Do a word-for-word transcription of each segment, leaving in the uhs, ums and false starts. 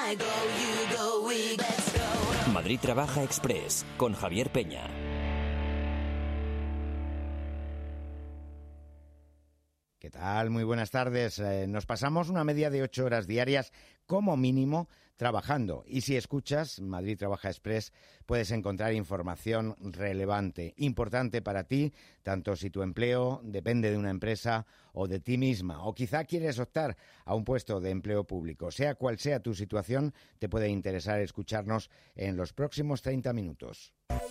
Madrid Trabaja Express con Javier Peña. ¿Qué tal? Muy buenas tardes. Eh, nos pasamos una media de ocho horas diarias como mínimo trabajando. Y si escuchas Madrid Trabaja Express, puedes encontrar información relevante, importante para ti, tanto si tu empleo depende de una empresa o de ti misma, o quizá quieres optar a un puesto de empleo público. Sea cual sea tu situación, te puede interesar escucharnos en los próximos treinta minutos.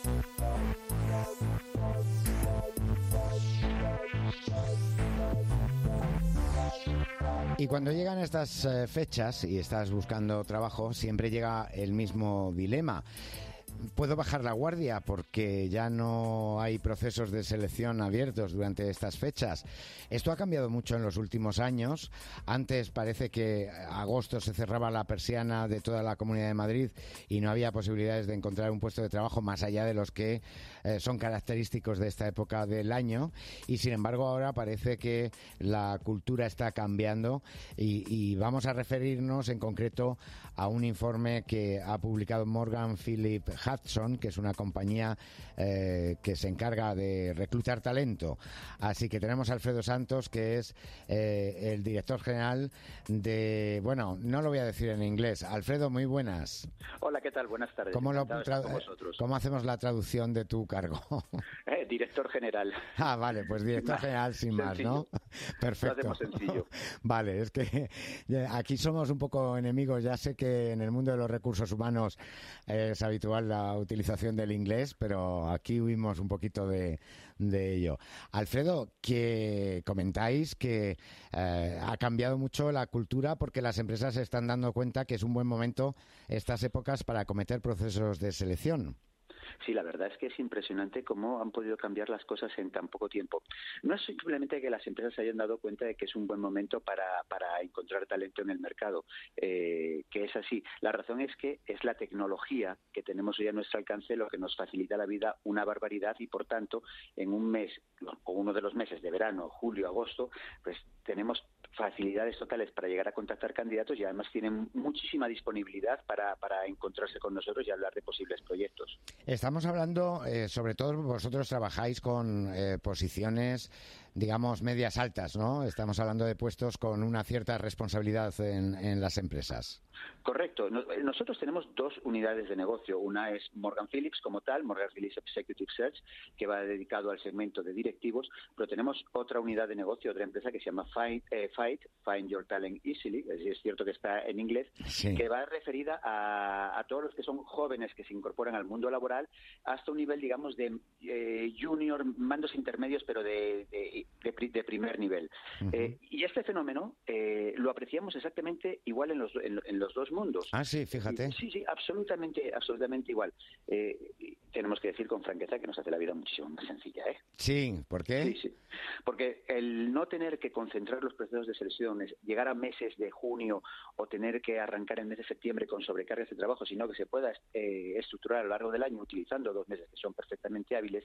Y cuando llegan estas eh, fechas y estás buscando trabajo, siempre llega el mismo dilema. ¿Puedo bajar la guardia porque ya no hay procesos de selección abiertos durante estas fechas? Esto ha cambiado mucho en los últimos años. Antes parece que agosto se cerraba la persiana de toda la Comunidad de Madrid y no había posibilidades de encontrar un puesto de trabajo más allá de los que eh, son característicos de esta época del año. Y sin embargo ahora parece que la cultura está cambiando y, y vamos a referirnos en concreto a un informe que ha publicado Morgan Philip Hudson, que es una compañía eh, que se encarga de reclutar talento. Así que tenemos a Alfredo Santos, que es eh, el director general de... Bueno, no lo voy a decir en inglés. Alfredo, muy buenas. Hola, ¿qué tal? Buenas tardes. ¿Cómo, lo tra- ¿Cómo hacemos la traducción de tu cargo? Eh, director general. Ah, vale, pues director general sin más, ¿no? Perfecto. Lo hacemos sencillo. Vale, es que aquí somos un poco enemigos. Ya sé que en el mundo de los recursos humanos es habitual la utilización del inglés, pero aquí huimos un poquito de, de ello. Alfredo, que comentáis que eh, ha cambiado mucho la cultura porque las empresas se están dando cuenta que es un buen momento estas épocas para acometer procesos de selección. Sí, la verdad es que es impresionante cómo han podido cambiar las cosas en tan poco tiempo. No es simplemente que las empresas se hayan dado cuenta de que es un buen momento para, para encontrar talento en el mercado, eh, que es así. La razón es que es la tecnología que tenemos hoy a nuestro alcance lo que nos facilita la vida una barbaridad y, por tanto, en un mes o uno de los meses de verano, julio, agosto, pues tenemos facilidades totales para llegar a contactar candidatos y además tienen muchísima disponibilidad para, para encontrarse con nosotros y hablar de posibles proyectos. Estamos hablando, eh, sobre todo vosotros trabajáis con eh, posiciones, digamos, medias altas, ¿no? Estamos hablando de puestos con una cierta responsabilidad en, en las empresas. Correcto. Nosotros tenemos dos unidades de negocio. Una es Morgan Phillips como tal, Morgan Phillips Executive Search, que va dedicado al segmento de directivos, pero tenemos otra unidad de negocio, otra empresa que se llama Find, eh, Fight, Find Your Talent Easily, es decir, es cierto que está en inglés, sí, que va referida a, a todos los que son jóvenes que se incorporan al mundo laboral hasta un nivel, digamos, de eh, junior, mandos intermedios, pero de, de, de, de primer nivel. Uh-huh. Eh, y este fenómeno eh, lo apreciamos exactamente igual en los, en, en los dos mundos. Ah, sí, fíjate. Sí, sí, absolutamente, absolutamente igual. Eh, tenemos que decir con franqueza que nos hace la vida muchísimo más sencilla, ¿eh? Sí, ¿por qué? Sí, sí. Porque el no tener que concentrar los procesos de selecciones, llegar a meses de junio o tener que arrancar en mes de septiembre con sobrecargas de trabajo, sino que se pueda eh, estructurar a lo largo del año utilizando dos meses que son perfectamente hábiles,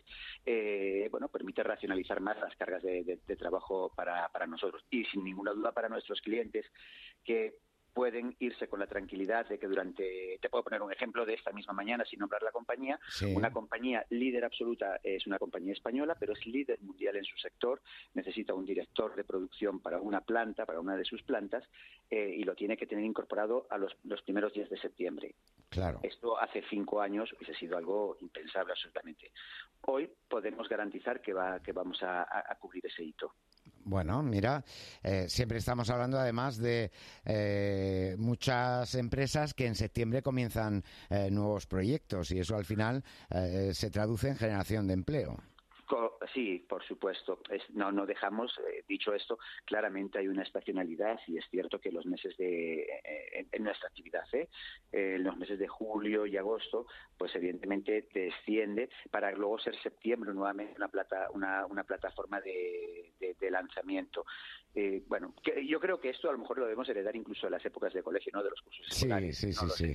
eh, bueno, permite racionalizar más las cargas de, de, de trabajo para, para nosotros. Y sin ninguna duda para nuestros clientes que pueden irse con la tranquilidad de que durante, te puedo poner un ejemplo de esta misma mañana sin nombrar la compañía, sí. Una compañía líder absoluta, es una compañía española, pero es líder mundial en su sector, necesita un director de producción para una planta, para una de sus plantas, eh, y lo tiene que tener incorporado a los, los primeros días de septiembre. Claro. Esto hace cinco años hubiese sido algo impensable absolutamente. Hoy podemos garantizar que, va, que vamos a, a, a cubrir ese hito. Bueno, mira, eh, siempre estamos hablando además de eh, muchas empresas que en septiembre comienzan eh, nuevos proyectos y eso al final eh, se traduce en generación de empleo. Sí, por supuesto. Es, no, no dejamos, eh, dicho esto, claramente hay una estacionalidad y es cierto que los meses de, eh, en nuestra actividad, ¿eh? Eh, en los meses de julio y agosto, pues evidentemente desciende para luego ser septiembre nuevamente una plata, una, una plataforma de, de, de lanzamiento. Eh, bueno, que yo creo que esto a lo mejor lo debemos heredar incluso de las épocas de colegio, ¿no? De los cursos escolares. Sí, sí, no sí, sí.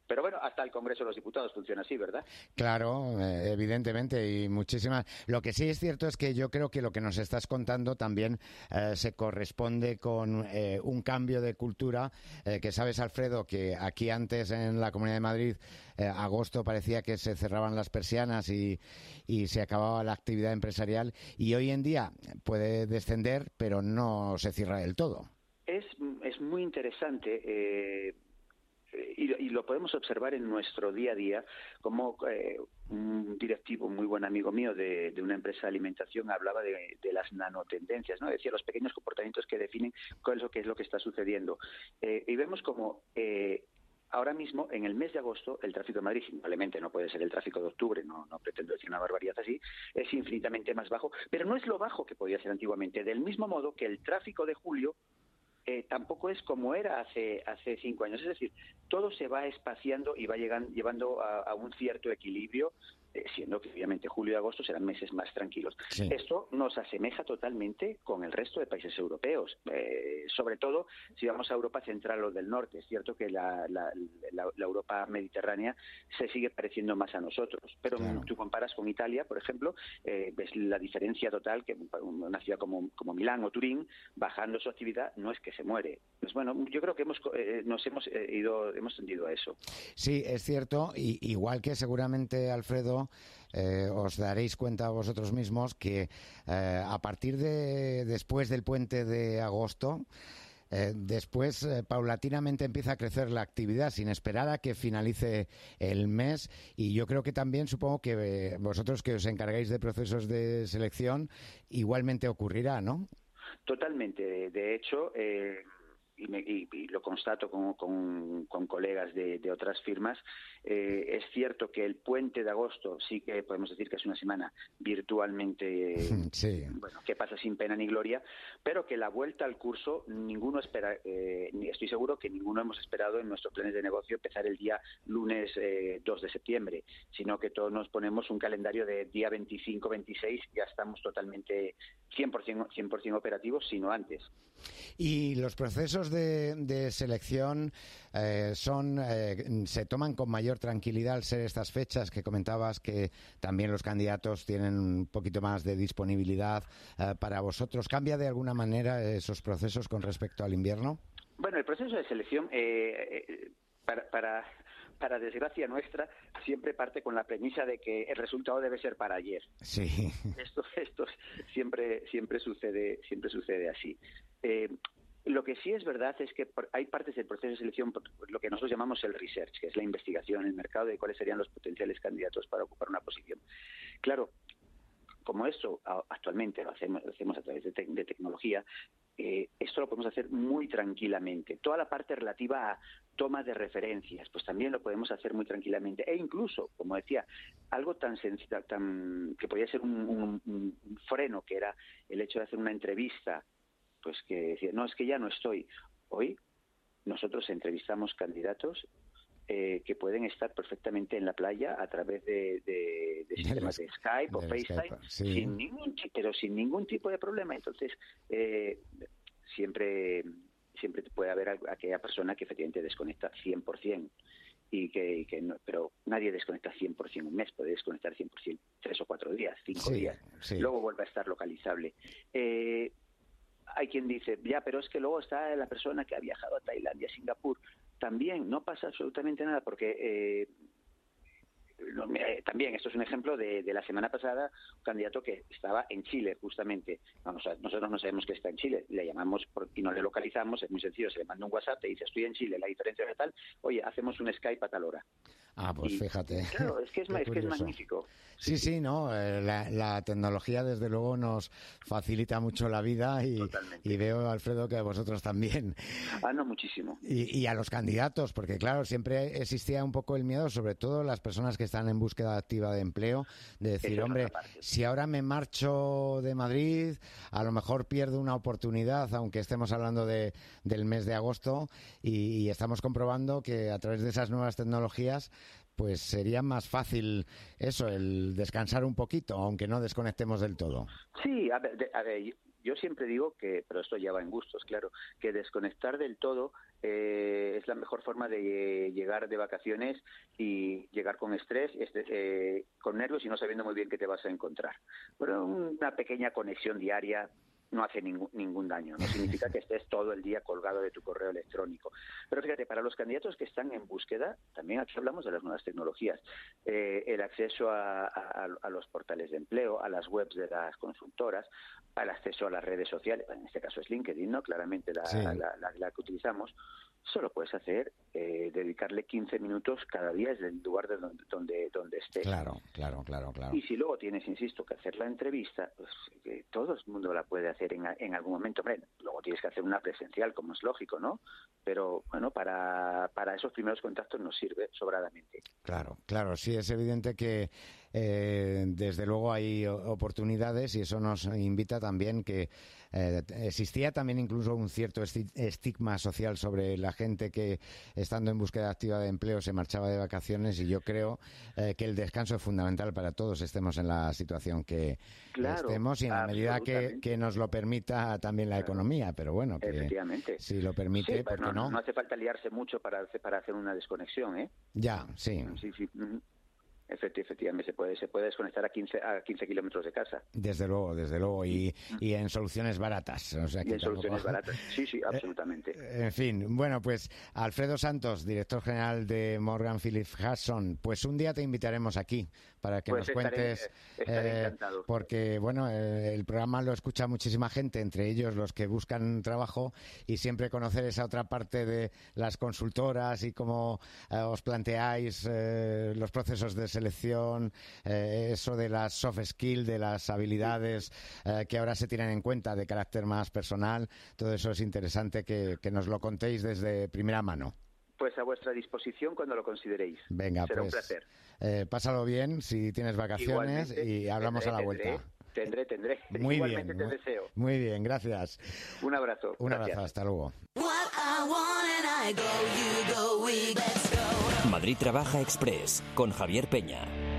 Pero bueno, hasta el Congreso de los Diputados funciona así, ¿verdad? Claro, eh, evidentemente, y muchísimas. Lo que sí es cierto es que yo creo que lo que nos estás contando también eh, se corresponde con eh, un cambio de cultura, eh, que sabes, Alfredo, que aquí antes en la Comunidad de Madrid, eh, agosto parecía que se cerraban las persianas y, y se acababa la actividad empresarial, y hoy en día puede descender, pero no se cierra del todo. Es, es muy interesante. Eh... Y, y lo podemos observar en nuestro día a día, como eh, un directivo muy buen amigo mío de, de una empresa de alimentación hablaba de, de las nanotendencias, ¿no? Decía los pequeños comportamientos que definen cuál es lo que es lo que está sucediendo. Eh, y vemos como eh, ahora mismo, en el mes de agosto, el tráfico de Madrid, simplemente no puede ser el tráfico de octubre, no, no pretendo decir una barbaridad así, es infinitamente más bajo, pero no es lo bajo que podía ser antiguamente, del mismo modo que el tráfico de julio Eh, tampoco es como era hace hace cinco años. Es decir, todo se va espaciando y va llegando, llevando a, a un cierto equilibrio, eh, siendo que obviamente julio y agosto serán meses más tranquilos. Sí. Esto nos asemeja totalmente con el resto de países europeos, eh, sobre todo si vamos a Europa central o del norte. Es cierto que la, la, la, la Europa mediterránea se sigue pareciendo más a nosotros, pero claro, tú comparas con Italia, por ejemplo, eh, ves la diferencia total, que una ciudad como, como Milán o Turín, bajando su actividad, no es que se muere. Pues bueno, yo creo que hemos eh, nos hemos eh, ido hemos tendido a eso. Sí, es cierto, y igual que seguramente, Alfredo, eh, os daréis cuenta vosotros mismos que eh, a partir de después del puente de agosto, Eh, después, eh, paulatinamente empieza a crecer la actividad sin esperar a que finalice el mes, y yo creo que también, supongo que eh, vosotros que os encargáis de procesos de selección, igualmente ocurrirá, ¿no? Totalmente. De hecho, eh, y, me, y, y lo constato con, con, con colegas de, de otras firmas, eh, es cierto que el puente de agosto sí que podemos decir que es una semana virtualmente, sí, bueno, que pasa sin pena ni gloria, pero que la vuelta al curso ninguno espera, eh, estoy seguro que ninguno hemos esperado en nuestros planes de negocio empezar el día lunes eh, dos de septiembre, sino que todos nos ponemos un calendario de día veinticinco, veintiséis, ya estamos totalmente cien por ciento, cien por ciento operativos, sino antes. Y los procesos de, de selección eh, son eh, se toman con mayor tranquilidad al ser estas fechas que comentabas, que también los candidatos tienen un poquito más de disponibilidad eh, para vosotros. ¿Cambia de alguna manera esos procesos con respecto al invierno? Bueno, el proceso de selección eh, eh, para, para para desgracia nuestra, siempre parte con la premisa de que el resultado debe ser para ayer. Sí. Esto, esto siempre, siempre sucede, siempre sucede así. Eh, lo que sí es verdad es que hay partes del proceso de selección, lo que nosotros llamamos el research, que es la investigación en el mercado de cuáles serían los potenciales candidatos para ocupar una posición. Claro, como esto actualmente lo hacemos, lo hacemos a través de, te de tecnología, eh, esto lo podemos hacer muy tranquilamente. Toda la parte relativa a toma de referencias, pues también lo podemos hacer muy tranquilamente. E incluso, como decía, algo tan sencillo, tan que podía ser un, un, un freno, que era el hecho de hacer una entrevista, pues que decía, no, es que ya no estoy. Hoy nosotros entrevistamos candidatos Eh, que pueden estar perfectamente en la playa a través de, de, de sistemas de Skype o FaceTime, Skype, sí, sin ningún, pero sin ningún tipo de problema. Entonces, eh, siempre siempre puede haber aquella persona que efectivamente desconecta cien por ciento, y que, y que no, pero nadie desconecta cien por ciento un mes, puede desconectar cien por ciento tres o cuatro días, cinco sí, días, sí. Luego vuelve a estar localizable. Eh, hay quien dice, ya, pero es que luego está la persona que ha viajado a Tailandia, a Singapur. También no pasa absolutamente nada, porque eh, no, eh, también esto es un ejemplo de, de la semana pasada, un candidato que estaba en Chile justamente. Vamos a, nosotros no sabemos que está en Chile, le llamamos por, y no le localizamos, es muy sencillo, se le manda un WhatsApp, te dice estoy en Chile, la diferencia es tal, oye, hacemos un Skype a tal hora. Ah, pues y, fíjate. Claro, es que es, es, que es magnífico. Sí, sí, no, eh, la, la tecnología desde luego nos facilita mucho la vida, y, y veo, Alfredo, que a vosotros también. Ah, no, muchísimo. Y, y a los candidatos, porque claro, siempre existía un poco el miedo, sobre todo las personas que están en búsqueda activa de empleo, de decir, hombre, si ahora me marcho de Madrid, a lo mejor pierdo una oportunidad, aunque estemos hablando de, del mes de agosto, y, y estamos comprobando que a través de esas nuevas tecnologías pues sería más fácil eso, el descansar un poquito, aunque no desconectemos del todo. Sí, a ver, a ver yo siempre digo que, pero esto ya va en gustos, claro, que desconectar del todo eh, es la mejor forma de llegar de vacaciones y llegar con estrés, este, eh, con nervios y no sabiendo muy bien qué te vas a encontrar. Pero una pequeña conexión diaria no hace ningún, ningún daño, no significa que estés todo el día colgado de tu correo electrónico. Pero fíjate, para los candidatos que están en búsqueda, también aquí hablamos de las nuevas tecnologías, eh, el acceso a, a, a los portales de empleo, a las webs de las consultoras, al acceso a las redes sociales, en este caso es LinkedIn, ¿no? Claramente la, sí. la, la, la que utilizamos, solo puedes hacer, eh, dedicarle quince minutos cada día desde el lugar de donde, donde, donde estés. Claro, claro, claro, claro. Y si luego tienes, insisto, que hacer la entrevista, pues eh, todo el mundo la puede hacer en, en algún momento. Hombre, luego tienes que hacer una presencial, como es lógico, ¿no? Pero, bueno, para, para esos primeros contactos nos sirve sobradamente. Claro, claro, sí, es evidente que eh, desde luego hay oportunidades y eso nos invita también que eh, existía también incluso un cierto estigma social sobre la gente que, estando en búsqueda activa de empleo, se marchaba de vacaciones, y yo creo eh, que el descanso es fundamental para todos, estemos en la situación que claro, estemos, y en la medida que, que nos lo permita también la claro. economía, pero bueno, que efectivamente. Si lo permite, sí, ¿por qué no, no? No hace falta liarse mucho para, para hacer una desconexión, ¿eh? Ya, sí. Sí, sí. Uh-huh. Efectivamente, se puede se puede desconectar a quince a quince kilómetros de casa. Desde luego, desde luego, y, y en soluciones baratas. O sea, que y en tampoco... soluciones baratas, sí, sí, absolutamente. En fin, bueno, pues Alfredo Santos, director general de Morgan Philip Hudson, pues un día te invitaremos aquí para que pues nos estaré, cuentes, estaré encantado. Eh, porque bueno, eh, el programa lo escucha muchísima gente, entre ellos los que buscan trabajo, y siempre conocer esa otra parte de las consultoras y cómo eh, os planteáis eh, los procesos de selección, eh, eso de las soft skills, de las habilidades eh, que ahora se tienen en cuenta de carácter más personal, todo eso es interesante que, que nos lo contéis desde primera mano. Pues a vuestra disposición cuando lo consideréis. Venga, será pues, un placer. Eh, pásalo bien si tienes vacaciones. Igualmente, y hablamos tendré, a la vuelta. Tendré, tendré. Muy Igualmente bien, te deseo. Muy bien, gracias. Un abrazo. Un gracias. abrazo, hasta luego. Madrid Trabaja Express con Javier Peña.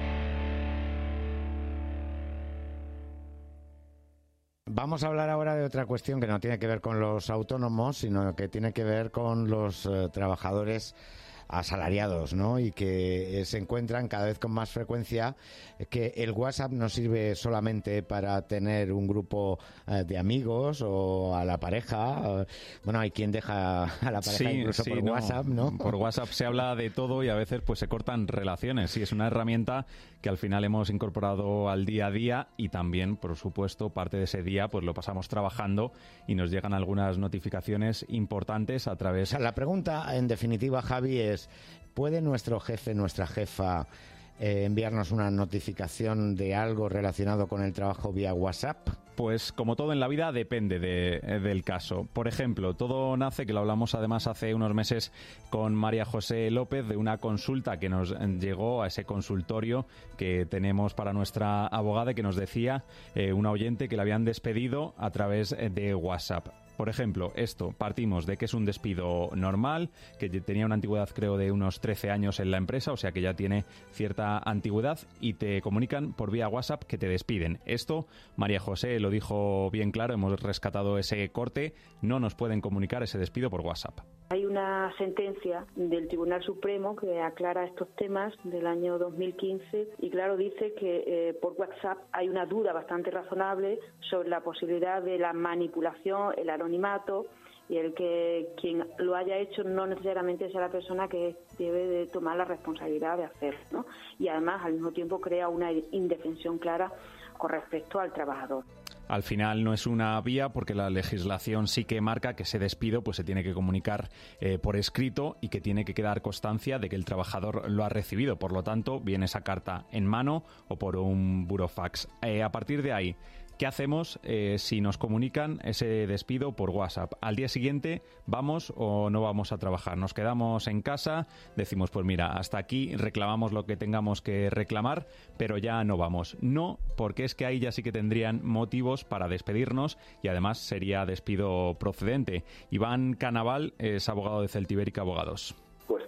Vamos a hablar ahora de otra cuestión que no tiene que ver con los autónomos, sino que tiene que ver con los eh, trabajadores asalariados, ¿no? Y que eh, se encuentran cada vez con más frecuencia que el WhatsApp no sirve solamente para tener un grupo eh, de amigos o a la pareja. Eh, bueno, hay quien deja a la pareja sí, incluso sí, por no. WhatsApp, ¿no? Por WhatsApp se habla de todo y a veces pues se cortan relaciones. Sí, es una herramienta que al final hemos incorporado al día a día, y también, por supuesto, parte de ese día pues lo pasamos trabajando y nos llegan algunas notificaciones importantes a través... O sea, la pregunta, en definitiva, Javi, es: ¿puede nuestro jefe, nuestra jefa, eh, enviarnos una notificación de algo relacionado con el trabajo vía WhatsApp? Pues como todo en la vida depende de, del caso. Por ejemplo, todo nace, que lo hablamos además hace unos meses con María José López, de una consulta que nos llegó a ese consultorio que tenemos para nuestra abogada, y que nos decía eh, una oyente que la habían despedido a través de WhatsApp. Por ejemplo, esto, partimos de que es un despido normal, que tenía una antigüedad creo de unos trece años en la empresa, o sea que ya tiene cierta antigüedad, y te comunican por vía WhatsApp que te despiden. Esto, María José lo dijo bien claro, hemos rescatado ese corte, no nos pueden comunicar ese despido por WhatsApp. Hay una sentencia del Tribunal Supremo que aclara estos temas del año dos mil quince, y claro, dice que eh, por WhatsApp hay una duda bastante razonable sobre la posibilidad de la manipulación, el anonimato, y el que quien lo haya hecho no necesariamente sea la persona que debe de tomar la responsabilidad de hacerlo, ¿no? Y además al mismo tiempo crea una indefensión clara con respecto al trabajador. Al final no es una vía, porque la legislación sí que marca que ese despido pues se tiene que comunicar eh, por escrito, y que tiene que quedar constancia de que el trabajador lo ha recibido. Por lo tanto, viene esa carta en mano o por un burofax. Eh, a partir de ahí, ¿qué hacemos eh, si nos comunican ese despido por WhatsApp? Al día siguiente, ¿vamos o no vamos a trabajar? ¿Nos quedamos en casa? Decimos, pues mira, hasta aquí, reclamamos lo que tengamos que reclamar, pero ya no vamos. No, porque es que ahí ya sí que tendrían motivos para despedirnos, y además sería despido procedente. Iván Canaval es abogado de Celtibérica Abogados. Pues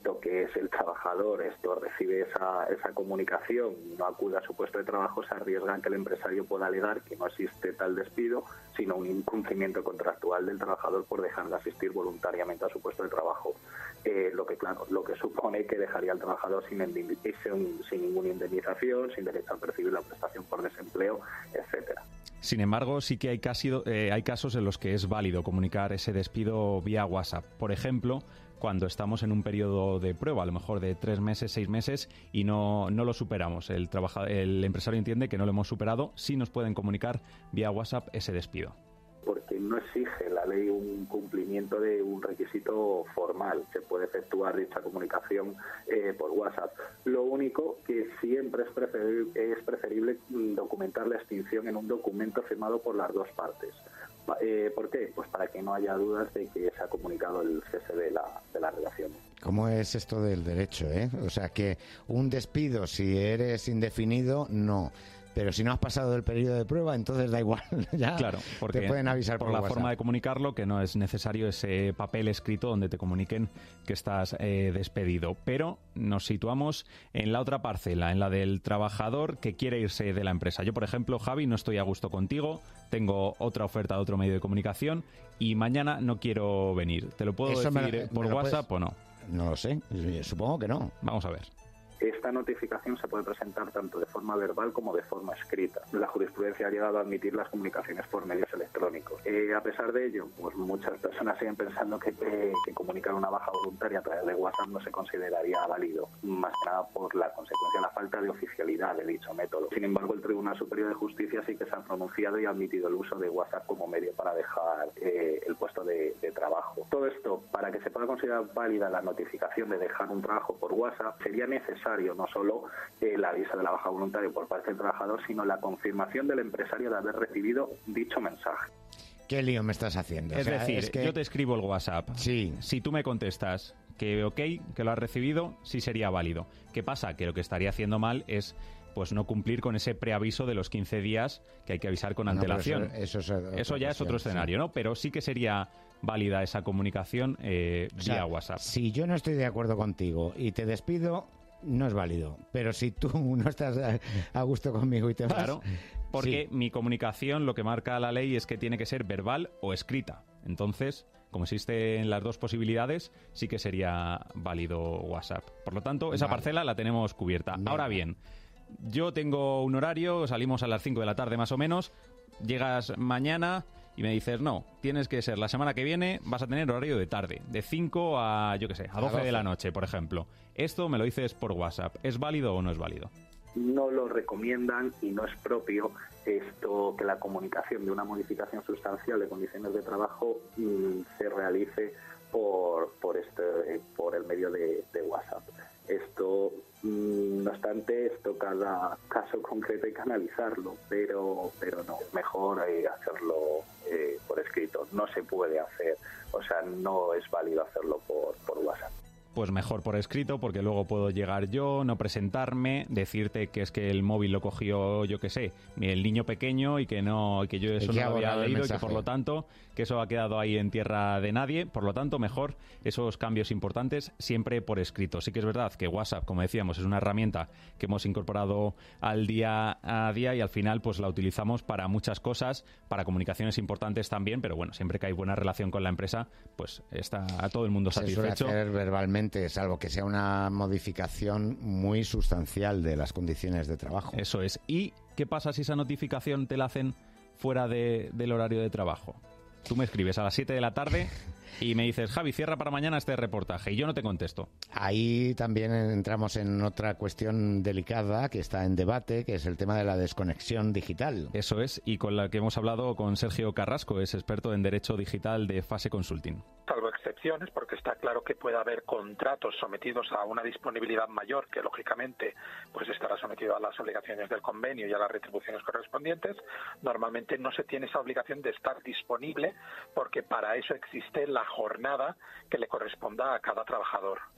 visto que es el trabajador, esto recibe esa, esa comunicación y no acude a su puesto de trabajo, se arriesga que el empresario pueda alegar que no existe tal despido, sino un incumplimiento contractual del trabajador por dejar de asistir voluntariamente a su puesto de trabajo. Eh, lo que claro, lo que supone que dejaría al trabajador sin, sin, sin ninguna indemnización, sin derecho a percibir la prestación por desempleo, etcétera. Sin embargo, sí que hay, casi, eh, hay casos en los que es válido comunicar ese despido vía WhatsApp. Por ejemplo, cuando estamos en un periodo de prueba, a lo mejor de tres meses, seis meses, y no, no lo superamos. El, trabaja, el empresario entiende que no lo hemos superado, sí nos pueden comunicar vía WhatsApp ese despido. Porque no exige la ley un cumplimiento de un requisito formal. Se puede efectuar dicha comunicación eh, por WhatsApp. Lo único que siempre es preferible, es preferible documentar la extinción en un documento firmado por las dos partes. Eh, ¿Por qué? Pues para que no haya dudas de que se ha comunicado el cese de la, de la relación. ¿Cómo es esto del derecho, eh? O sea, que un despido, si eres indefinido, no. Pero si no has pasado el periodo de prueba, entonces da igual. Ya claro, porque te pueden avisar por, por la WhatsApp. Forma de comunicarlo, que no es necesario ese papel escrito donde te comuniquen que estás eh, despedido. Pero nos situamos en la otra parcela, en la del trabajador que quiere irse de la empresa. Yo, por ejemplo, Javi, no estoy a gusto contigo, tengo otra oferta de otro medio de comunicación y mañana no quiero venir. ¿Te lo puedo Eso decir me, por me WhatsApp puedes... o no? No lo sé, supongo que no. Vamos a ver. Esta notificación se puede presentar tanto de forma verbal como de forma escrita. La jurisprudencia ha llegado a admitir las comunicaciones por medios electrónicos. Eh, a pesar de ello, pues muchas personas siguen pensando que, que, que comunicar una baja voluntaria a través de WhatsApp no se consideraría válido, más que nada por la consecuencia de la falta de oficialidad de dicho método. Sin embargo, el Tribunal Superior de Justicia sí que se ha pronunciado y ha admitido el uso de WhatsApp como medio para dejar eh, el puesto de, de trabajo. Todo esto, para que se pueda considerar válida la notificación de dejar un trabajo por WhatsApp, sería necesario no solo eh, el aviso de la baja voluntaria por parte del trabajador, sino la confirmación del empresario de haber recibido dicho mensaje. ¿Qué lío me estás haciendo? Es o sea, decir, es que... yo te escribo el WhatsApp. Sí. Si tú me contestas que ok, que lo has recibido, sí sería válido. ¿Qué pasa? Que lo que estaría haciendo mal es pues no cumplir con ese preaviso de los quince días que hay que avisar con antelación. No, eso, eso, es eso ya es otro escenario, sí. ¿no? Pero sí que sería válida esa comunicación eh, o sea, vía WhatsApp. Si yo no estoy de acuerdo contigo y te despido, no es válido. Pero si tú no estás a, a gusto conmigo y te vas... Claro, porque sí. Mi comunicación, lo que marca la ley es que tiene que ser verbal o escrita. Entonces, como existen las dos posibilidades, sí que sería válido WhatsApp. Por lo tanto, esa vale. parcela la tenemos cubierta. Venga. Ahora bien, yo tengo un horario, salimos a las cinco de la tarde más o menos, llegas mañana... y me dices, no, tienes que ser la semana que viene, vas a tener horario de tarde, de cinco a, yo qué sé, a doce de la noche, por ejemplo. Esto me lo dices por WhatsApp. ¿Es válido o no es válido? No lo recomiendan y no es propio esto que la comunicación de una modificación sustancial de condiciones de trabajo mmm, se realice por, por, este, por el medio de, de WhatsApp. Esto, mmm, no obstante, esto cada caso concreto hay que analizarlo, pero, pero no, mejor eh, hacerlo eh, por escrito. No se puede hacer, o sea, no es válido hacerlo por, por WhatsApp. Pues mejor por escrito, porque luego puedo llegar yo, no presentarme, decirte que es que el móvil lo cogió, yo qué sé, el niño pequeño y que no, y que yo eso no lo había leído y que por lo tanto, que eso ha quedado ahí en tierra de nadie. Por lo tanto, mejor esos cambios importantes siempre por escrito. Sí que es verdad que WhatsApp, como decíamos, es una herramienta que hemos incorporado al día a día y al final pues la utilizamos para muchas cosas, para comunicaciones importantes también, pero bueno, siempre que hay buena relación con la empresa, pues está todo el mundo satisfecho. Se suele hacer verbalmente, salvo que sea una modificación muy sustancial de las condiciones de trabajo. Eso es. ¿Y qué pasa si esa notificación te la hacen fuera de, del horario de trabajo? Tú me escribes a las siete de la tarde y me dices, Javi, cierra para mañana este reportaje, y yo no te contesto. Ahí también entramos en otra cuestión delicada que está en debate, que es el tema de la desconexión digital. Eso es, y con la que hemos hablado con Sergio Carrasco, es experto en Derecho Digital de Fase Consulting. Salvo excepciones, porque está claro que puede haber contratos sometidos a una disponibilidad mayor, que lógicamente pues estará sometido a las obligaciones del convenio y a las retribuciones correspondientes. Normalmente no se tiene esa obligación de estar disponible, porque para eso existe la jornada que le corresponda a cada trabajador.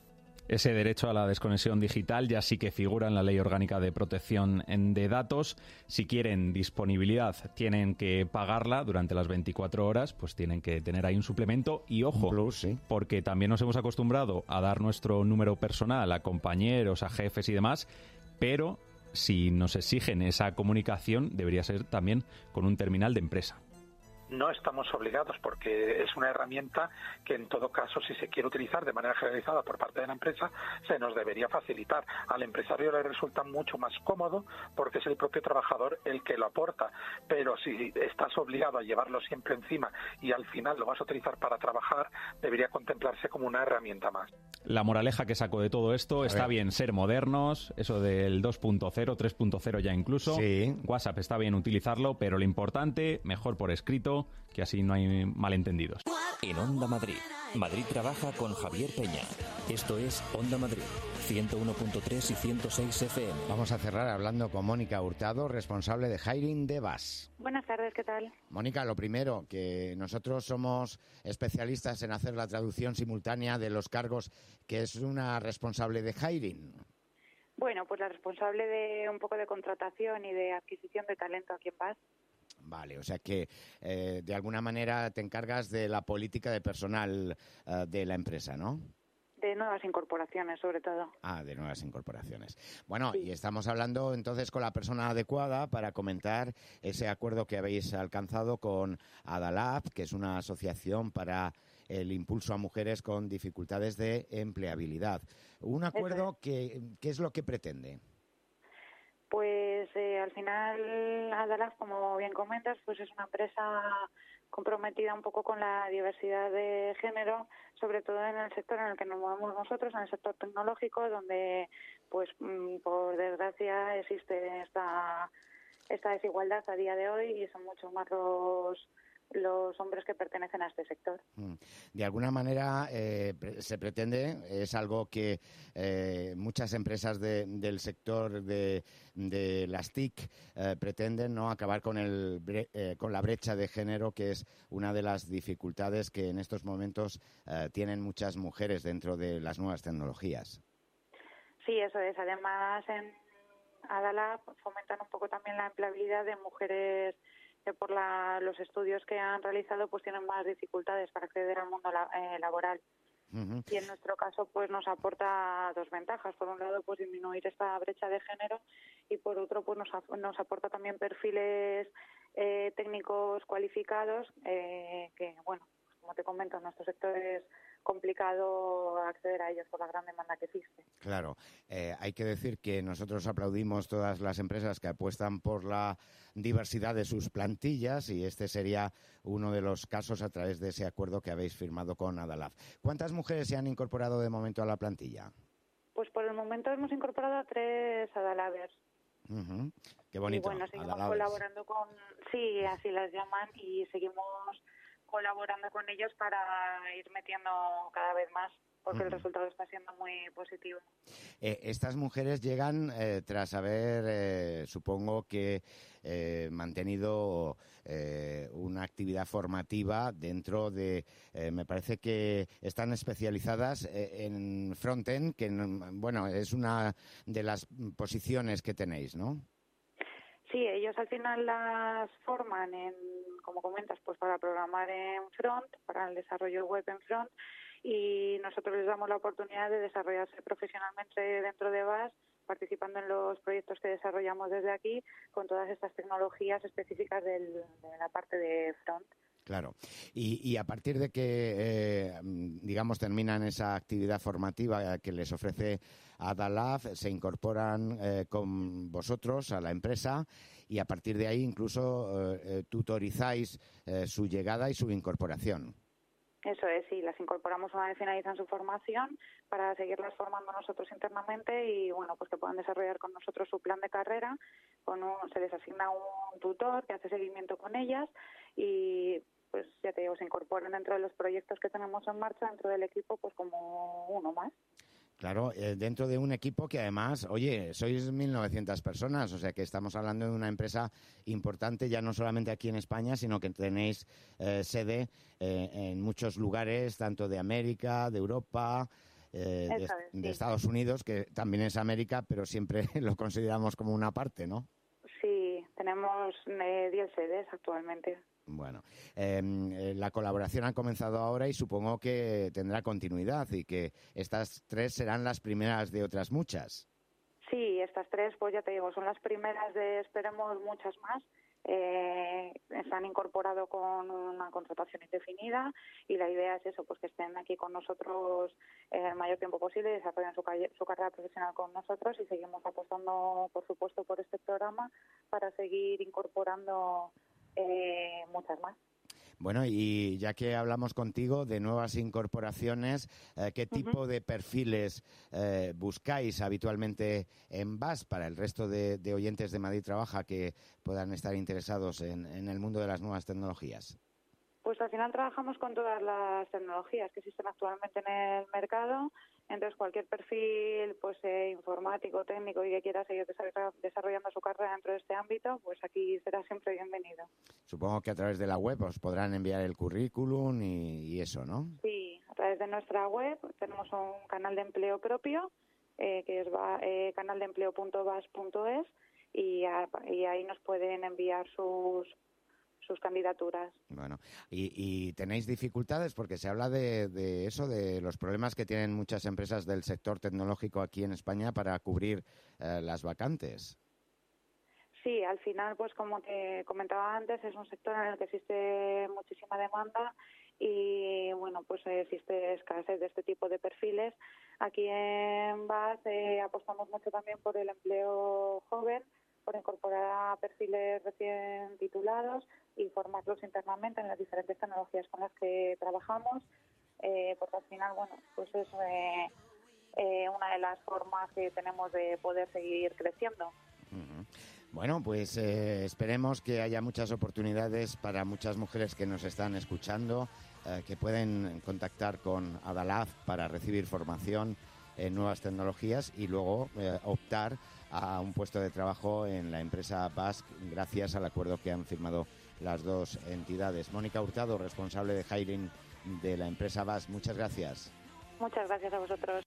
Ese derecho a la desconexión digital ya sí que figura en la Ley Orgánica de Protección de Datos. Si quieren disponibilidad, tienen que pagarla durante las veinticuatro horas, pues tienen que tener ahí un suplemento. Y ojo, plus, sí. porque también nos hemos acostumbrado a dar nuestro número personal a compañeros, a jefes y demás, pero si nos exigen esa comunicación, debería ser también con un terminal de empresa. No estamos obligados porque es una herramienta que en todo caso, si se quiere utilizar de manera generalizada por parte de la empresa, se nos debería facilitar. Al empresario le resulta mucho más cómodo porque es el propio trabajador el que lo aporta, pero si estás obligado a llevarlo siempre encima y al final lo vas a utilizar para trabajar, debería contemplarse como una herramienta más. La moraleja que saco de todo esto, a está ver. bien ser modernos, eso del dos punto cero, tres punto cero ya incluso. Sí. WhatsApp está bien utilizarlo, pero lo importante, mejor por escrito, que así no hay malentendidos. En Onda Madrid, Madrid trabaja con Javier Peña. Esto es Onda Madrid, ciento uno punto tres y ciento seis F M. Vamos a cerrar hablando con Mónica Hurtado, responsable de Hiring de B A S. Buenas tardes, ¿qué tal? Mónica, lo primero, que nosotros somos especialistas en hacer la traducción simultánea de los cargos, que es una responsable de Hiring. Bueno, pues la responsable de un poco de contratación y de adquisición de talento aquí en B A S. Vale, o sea que eh, de alguna manera te encargas de la política de personal eh, de la empresa, ¿no? De nuevas incorporaciones, sobre todo. Ah, de nuevas incorporaciones. Bueno, Sí. y estamos hablando entonces con la persona adecuada para comentar ese acuerdo que habéis alcanzado con Adalab, que es una asociación para el impulso a mujeres con dificultades de empleabilidad. Un acuerdo que, ¿qué es lo que pretende? Pues eh, al final Adalab, como bien comentas, pues es una empresa comprometida un poco con la diversidad de género, sobre todo en el sector en el que nos movemos nosotros, en el sector tecnológico, donde pues por desgracia existe esta esta desigualdad a día de hoy y son mucho más los los hombres que pertenecen a este sector. De alguna manera eh, se pretende, es algo que eh, muchas empresas de, del sector de, de las T I C eh, pretenden, ¿no?, acabar con, el, eh, con la brecha de género, que es una de las dificultades que en estos momentos eh, tienen muchas mujeres dentro de las nuevas tecnologías. Sí, eso es. Además, en Adalab fomentan un poco también la empleabilidad de mujeres que por la, los estudios que han realizado pues tienen más dificultades para acceder al mundo la, eh, laboral. Uh-huh. Y en nuestro caso pues nos aporta dos ventajas. Por un lado, pues disminuir esta brecha de género y por otro pues nos, nos aporta también perfiles eh, técnicos cualificados eh, que, bueno, como te comento, en nuestro sector es complicado acceder a ellos por la gran demanda que existe. Claro, eh, hay que decir que nosotros aplaudimos todas las empresas que apuestan por la diversidad de sus plantillas y este sería uno de los casos a través de ese acuerdo que habéis firmado con Adalab. ¿Cuántas mujeres se han incorporado de momento a la plantilla? Pues por el momento hemos incorporado a tres Adalabers. Uh-huh. Qué bonito. Y bueno, seguimos Adalabers. colaborando con, sí, así las llaman, y seguimos colaborando con ellos para ir metiendo cada vez más, porque uh-huh. el resultado está siendo muy positivo. Eh, estas mujeres llegan eh, tras haber, eh, supongo que, eh, mantenido eh, una actividad formativa dentro de, eh, me parece que están especializadas eh, en front-end, que, bueno, es una de las posiciones que tenéis, ¿no? Sí, ellos al final las forman en, como comentas, pues para programar en front, para el desarrollo web en front, y nosotros les damos la oportunidad de desarrollarse profesionalmente dentro de B A S, participando en los proyectos que desarrollamos desde aquí con todas estas tecnologías específicas del, de la parte de front. Claro. Y, y a partir de que, eh, digamos, terminan esa actividad formativa que les ofrece Adalab, se incorporan eh, con vosotros a la empresa y a partir de ahí incluso eh, tutorizáis eh, su llegada y su incorporación. Eso es, sí, las incorporamos una vez finalizan su formación para seguirlas formando nosotros internamente y, bueno, pues que puedan desarrollar con nosotros su plan de carrera. Con un, se les asigna un tutor que hace seguimiento con ellas y, pues ya te digo, se incorporan dentro de los proyectos que tenemos en marcha, dentro del equipo, pues como uno más. Claro, eh, dentro de un equipo que además, oye, sois mil novecientas personas, o sea que estamos hablando de una empresa importante ya no solamente aquí en España, sino que tenéis eh, sede eh, en muchos lugares, tanto de América, de Europa, eh, de, es, de sí. Estados Unidos, que también es América, pero siempre lo consideramos como una parte, ¿no? Sí, tenemos eh, diez sedes actualmente. Bueno, eh, la colaboración ha comenzado ahora y supongo que tendrá continuidad y que estas tres serán las primeras de otras muchas. Sí, estas tres, pues ya te digo, son las primeras de, esperemos, muchas más. Eh, se han incorporado con una contratación indefinida y la idea es eso, pues que estén aquí con nosotros el mayor tiempo posible, desarrollen su, su carrera profesional con nosotros y seguimos apostando, por supuesto, por este programa para seguir incorporando eh, muchas más. Bueno, y ya que hablamos contigo de nuevas incorporaciones, eh, ¿qué tipo uh-huh. de perfiles eh, buscáis habitualmente en B A S para el resto de, de oyentes de Madrid Trabaja que puedan estar interesados en, en el mundo de las nuevas tecnologías? Pues al final trabajamos con todas las tecnologías que existen actualmente en el mercado. Entonces, cualquier perfil pues eh, informático, técnico y que quiera seguir desarrollando su carrera dentro de este ámbito, pues aquí será siempre bienvenido. Supongo que a través de la web os podrán enviar el currículum y, y eso, ¿no? Sí, a través de nuestra web tenemos un canal de empleo propio, eh, que es eh, canal de empleo punto bas punto es, y, a, y ahí nos pueden enviar sus... sus candidaturas. Bueno, y, y tenéis dificultades porque se habla de, de eso, de los problemas que tienen muchas empresas del sector tecnológico aquí en España para cubrir eh, las vacantes. Sí, al final, pues como te comentaba antes, es un sector en el que existe muchísima demanda y, bueno, pues existe escasez de este tipo de perfiles. Aquí en B A S eh, apostamos mucho también por el empleo joven, por incorporar a perfiles recién titulados y formarlos internamente en las diferentes tecnologías con las que trabajamos, eh, porque al final, bueno, pues es eh, eh, una de las formas que tenemos de poder seguir creciendo. Uh-huh. Bueno, pues eh, esperemos que haya muchas oportunidades para muchas mujeres que nos están escuchando, eh, que pueden contactar con Adalaz para recibir formación en nuevas tecnologías y luego eh, optar a un puesto de trabajo en la empresa B A S gracias al acuerdo que han firmado las dos entidades. Mónica Hurtado, responsable de hiring de la empresa B A S, muchas gracias. Muchas gracias a vosotros.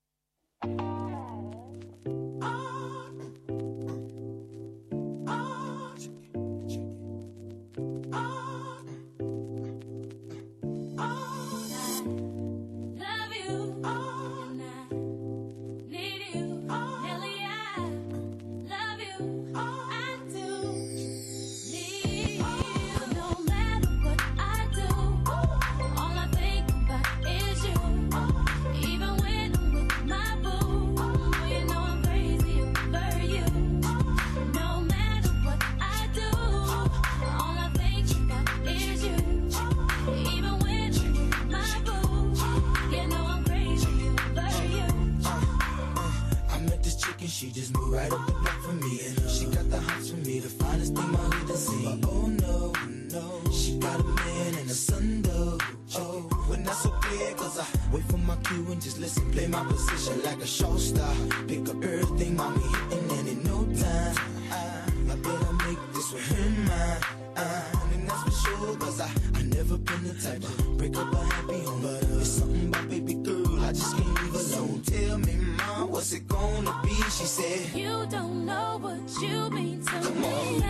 She just moved right up the block for me, and she got the hots for me, the finest thing my hood has seen. But oh no, no, she got a man and a son though. Oh, when that's okay, cause I wait for my cue and just listen, play my position like a show star. Pick up everything, mommy hitting, and in no time, I, I better make this with her mine. Uh, and that's for sure, cause I, I never been the type to break up a happy home. But uh, it's something about baby girl, I just can't leave alone. Tell me, mom, what's it gonna be? She said, you don't know what you mean to Come me. On.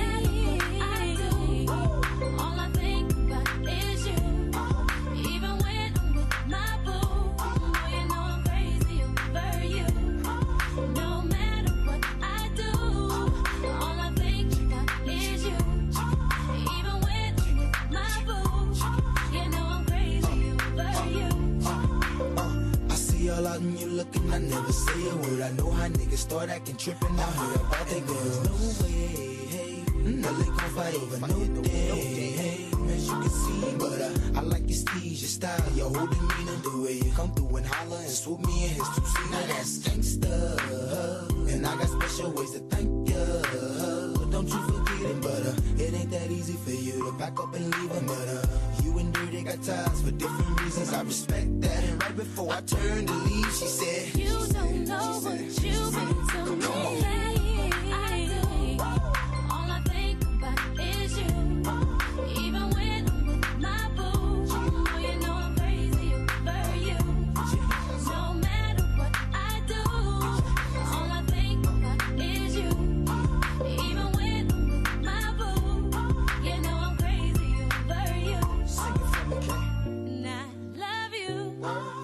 I do. All I think about is you. Even when I'm with my boo, oh, you know I'm crazy over you. No matter what I do, all I think about is you. Even when I'm with my boo, you know I'm crazy over you. Uh, uh, I see all out and you looking, I never say a word. I know how niggas start acting trippin'. I heard about that girl. No way, hey, no they gon' fight over no day, hey, as you can see. But uh, I like your steez, your style, your whole demeanor, the way you come through and holler and swoop me in his two seat. Now that's gangsta, and I got special ways to thank you. Don't you forget it, but uh, it ain't that easy for you to back up and leave him. But uh, you and Dirty got ties for different reasons. I respect that. And right before I turned to leave, she said, you don't know what you mean to me. I do. All I think about is you. Even when I'm with my boo, oh, you know I'm crazy over you. No matter what world.